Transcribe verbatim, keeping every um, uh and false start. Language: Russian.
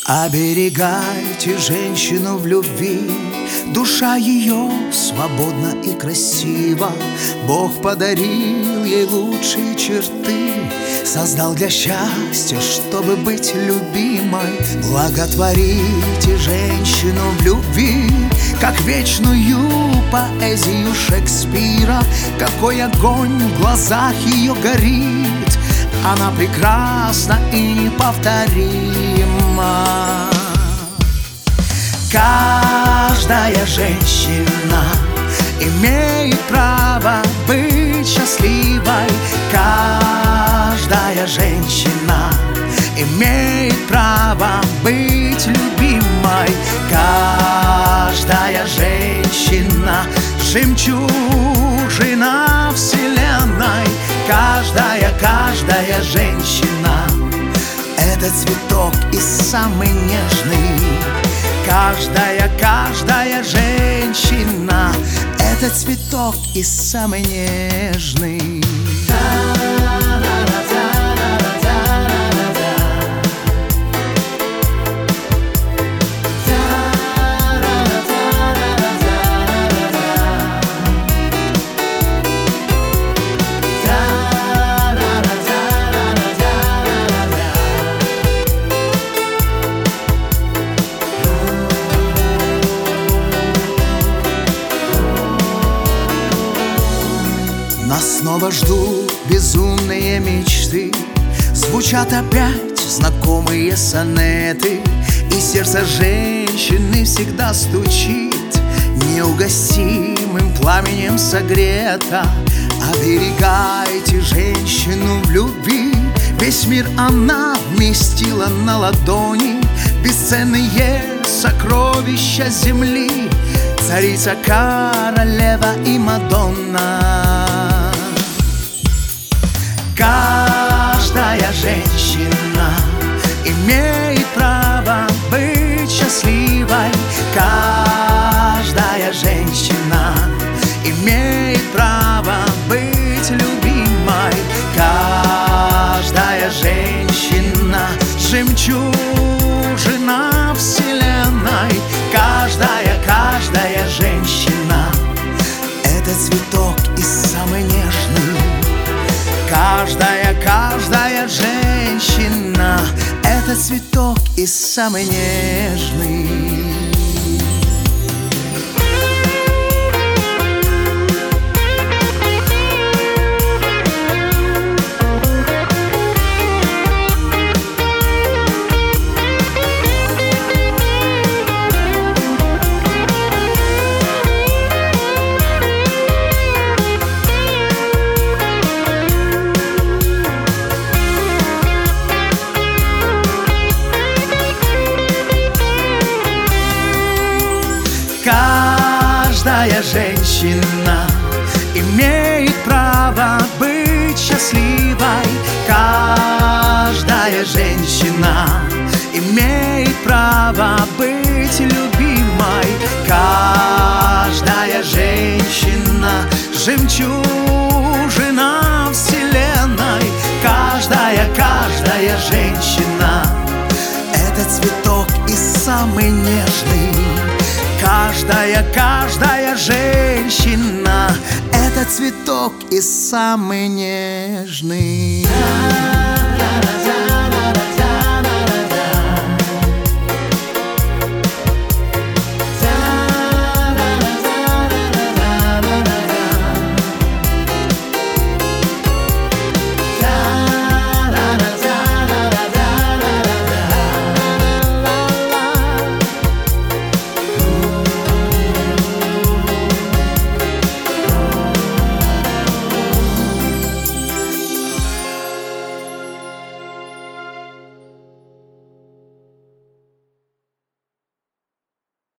Оберегайте женщину в любви, душа ее свободна и красива. Бог подарил ей лучшие черты, создал для счастья, чтобы быть любимой. Благотворите женщину в любви, как вечную поэзию Шекспира. Какой огонь в глазах ее горит, она прекрасна и неповторима. Каждая женщина имеет право быть счастливой. Каждая женщина имеет право быть любимой. Каждая женщина — жемчужина вселенной. Каждая, каждая женщина — это цветок и самый нежный. Каждая, каждая женщина — это цветок и самый нежный. Нас снова ждут безумные мечты, звучат опять знакомые сонеты, и сердце женщины всегда стучит, неугасимым пламенем согрето. Оберегайте женщину в любви, весь мир она вместила на ладони. Бесценные сокровища земли, царица, королева и Мадонна. Каждая женщина имеет право быть счастливой. Каждая женщина имеет право быть любимой. Каждая женщина — жемчужина вселенной. Каждая, каждая женщина — это цветок и самый нежный. Каждая, каждая женщина — это цветок и самый нежный. Каждая женщина имеет право быть счастливой. Каждая женщина имеет право быть любимой. Каждая женщина — жемчужина вселенной. Каждая, каждая женщина — это цветок и самый нежный. Каждая, каждая женщина — это цветок и самый нежный.